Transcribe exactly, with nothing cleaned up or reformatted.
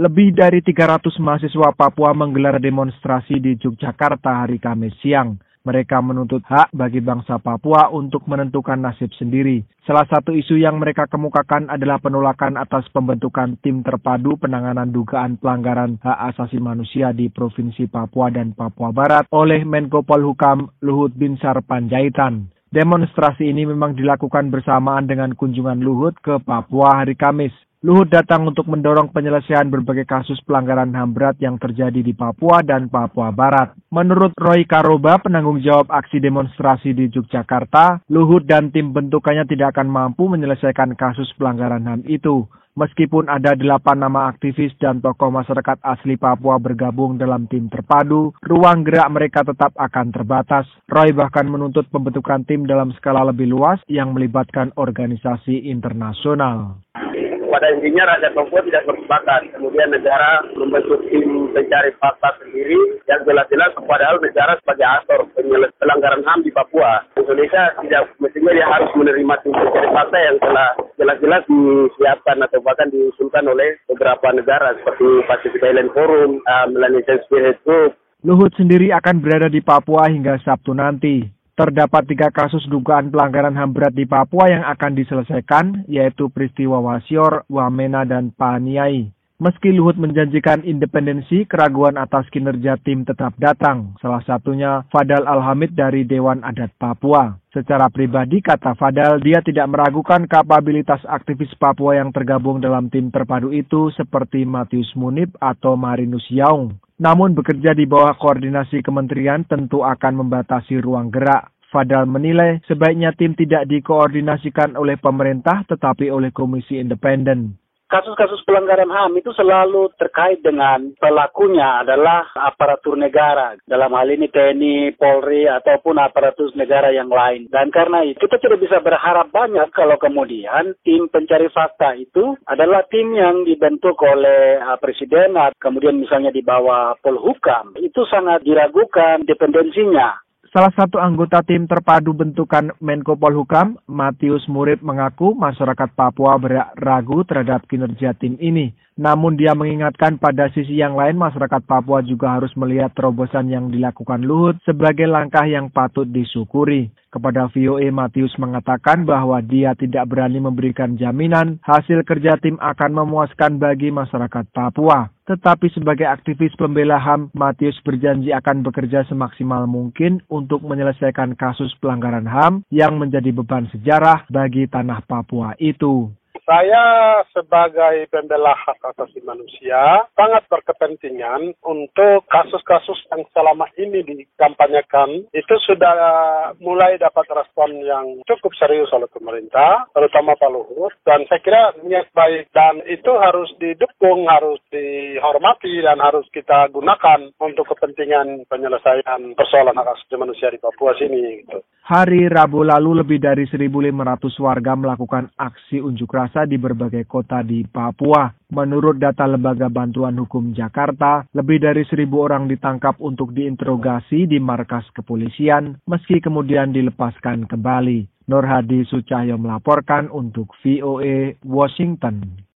Lebih dari tiga ratus mahasiswa Papua menggelar demonstrasi di Yogyakarta hari Kamis siang. Mereka menuntut hak bagi bangsa Papua untuk menentukan nasib sendiri. Salah satu isu yang mereka kemukakan adalah penolakan atas pembentukan tim terpadu penanganan dugaan pelanggaran hak asasi manusia di Provinsi Papua dan Papua Barat oleh Menko Polhukam Luhut Binsar Panjaitan. Demonstrasi ini memang dilakukan bersamaan dengan kunjungan Luhut ke Papua hari Kamis. Luhut datang untuk mendorong penyelesaian berbagai kasus pelanggaran H A M berat yang terjadi di Papua dan Papua Barat. Menurut Roy Karoba, penanggung jawab aksi demonstrasi di Yogyakarta, Luhut dan tim bentukannya tidak akan mampu menyelesaikan kasus pelanggaran H A M itu. Meskipun ada delapan nama aktivis dan tokoh masyarakat asli Papua bergabung dalam tim terpadu, ruang gerak mereka tetap akan terbatas. Roy bahkan menuntut pembentukan tim dalam skala lebih luas yang melibatkan organisasi internasional. Pada intinya rakyat Papua tidak bersepakat. Kemudian negara membentuk tim pencari fakta sendiri yang jelas-jelas padahal negara sebagai aktor pelanggaran H A M di Papua. Indonesia tidak mestinya dia harus menerima tim pencari fakta yang telah jelas-jelas disiapkan atau bahkan diusulkan oleh beberapa negara seperti Pacific Island Forum, uh, Melanesian Spirit Group. Luhut sendiri akan berada di Papua hingga Sabtu nanti. Terdapat tiga kasus dugaan pelanggaran H A M berat di Papua yang akan diselesaikan, yaitu peristiwa Wasior, Wamena, dan Paniai. Meski Luhut menjanjikan independensi, keraguan atas kinerja tim tetap datang. Salah satunya Fadal Alhamid dari Dewan Adat Papua. Secara pribadi, kata Fadal, dia tidak meragukan kapabilitas aktivis Papua yang tergabung dalam tim terpadu itu seperti Matius Munib atau Marinus Yaung. Namun bekerja di bawah koordinasi kementerian tentu akan membatasi ruang gerak. Fadal menilai sebaiknya tim tidak dikoordinasikan oleh pemerintah tetapi oleh komisi independen. Kasus-kasus pelanggaran H A M itu selalu terkait dengan pelakunya adalah aparatur negara. Dalam hal ini T N I, Polri, ataupun aparatur negara yang lain. Dan karena itu kita tidak bisa berharap banyak kalau kemudian tim pencari fakta itu adalah tim yang dibentuk oleh uh, Presiden, kemudian misalnya di bawah Polhukam. Itu sangat diragukan independensinya. Salah satu anggota tim terpadu bentukan Menko Polhukam, Matius Murid, mengaku masyarakat Papua ragu terhadap kinerja tim ini. Namun dia mengingatkan pada sisi yang lain masyarakat Papua juga harus melihat terobosan yang dilakukan Luhut sebagai langkah yang patut disyukuri. Kepada V O A, Matius mengatakan bahwa dia tidak berani memberikan jaminan hasil kerja tim akan memuaskan bagi masyarakat Papua. Tetapi sebagai aktivis pembela H A M, Matius berjanji akan bekerja semaksimal mungkin untuk menyelesaikan kasus pelanggaran H A M yang menjadi beban sejarah bagi tanah Papua itu. Saya sebagai pembela hak asasi manusia sangat berkepentingan untuk kasus-kasus yang selama ini dikampanyekan itu sudah mulai dapat respon yang cukup serius oleh pemerintah, terutama Pak Luhut, dan saya kira niat baik dan itu harus didukung, harus dihormati dan harus kita gunakan untuk kepentingan penyelesaian persoalan hak asasi manusia di Papua sini. Gitu. Hari Rabu lalu lebih dari seribu lima ratus warga melakukan aksi unjuk rasa di berbagai kota di Papua. Menurut data Lembaga Bantuan Hukum Jakarta, lebih dari seribu orang ditangkap untuk diinterogasi di markas kepolisian, meski kemudian dilepaskan kembali. Nur Hadi Sucahyo melaporkan untuk V O A Washington.